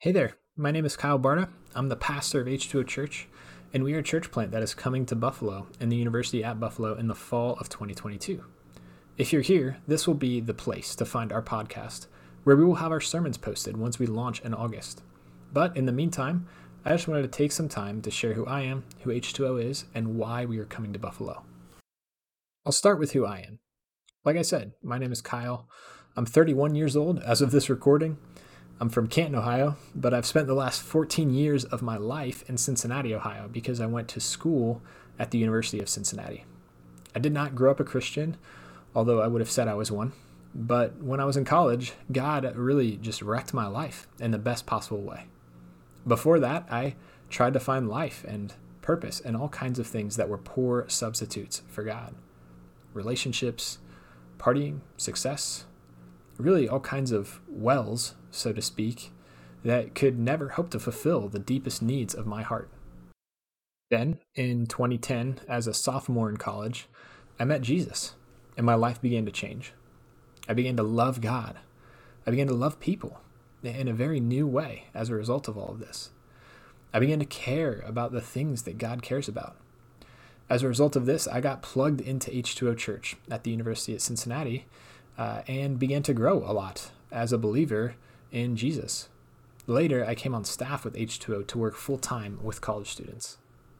Hey there, my name is Kyle Barna. I'm the pastor of H2O Church, and we are a church plant that is coming to Buffalo and the University at Buffalo in the fall of 2022. If you're here, this will be the place to find our podcast, where we will have our sermons posted once we launch in August. But in the meantime, I just wanted to take some time to share who I am, who H2O is, and why we are coming to Buffalo. I'll start with who I am. Like I said, my name is Kyle. I'm 31 years old as of this recording. I'm from Canton, Ohio, but I've spent the last 14 years of my life in Cincinnati, Ohio, because I went to school at the University of Cincinnati. I did not grow up a Christian, although I would have said I was one. But when I was in college, God really just wrecked my life in the best possible way. Before that, I tried to find life and purpose in all kinds of things that were poor substitutes for God. Relationships, partying, success, really all kinds of wells, so to speak, that could never hope to fulfill the deepest needs of my heart. Then, in 2010, as a sophomore in college, I met Jesus, and my life began to change. I began to love God. I began to love people in a very new way as a result of all of this. I began to care about the things that God cares about. As a result of this, I got plugged into H2O Church at the University of Cincinnati and began to grow a lot as a believer in Jesus. Later, I came on staff with H2O to work full-time with college students.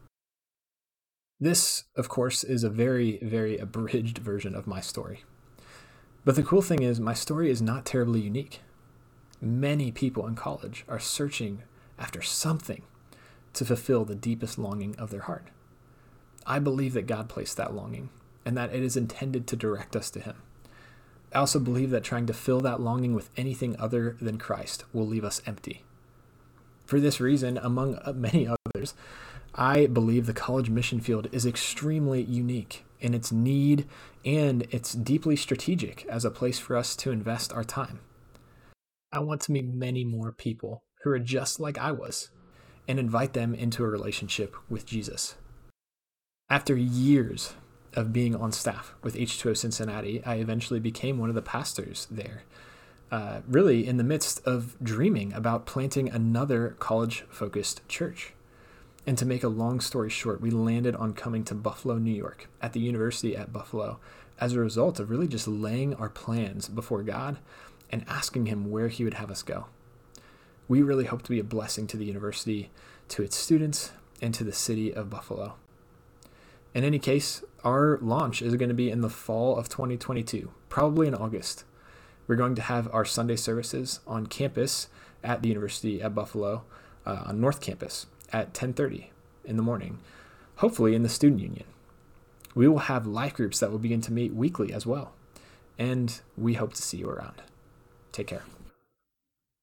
This, of course, is a very, very abridged version of my story. But the cool thing is, my story is not terribly unique. Many people in college are searching after something to fulfill the deepest longing of their heart. I believe that God placed that longing and that it is intended to direct us to Him. I also believe that trying to fill that longing with anything other than Christ will leave us empty. For this reason, among many others, I believe the college mission field is extremely unique in its need, and it's deeply strategic as a place for us to invest our time. I want to meet many more people who are just like I was and invite them into a relationship with Jesus. After years of being on staff with H2O Cincinnati, I eventually became one of the pastors there, really in the midst of dreaming about planting another college-focused church. And to make a long story short, we landed on coming to Buffalo, New York, at the University at Buffalo, as a result of really just laying our plans before God and asking Him where He would have us go. We really hope to be a blessing to the university, to its students, and to the city of Buffalo. In any case, our launch is going to be in the fall of 2022, probably in August. We're going to have our Sunday services on campus at the University at Buffalo, on North Campus at 10:30 in the morning, hopefully in the student union. We will have life groups that will begin to meet weekly as well, and we hope to see you around. Take care.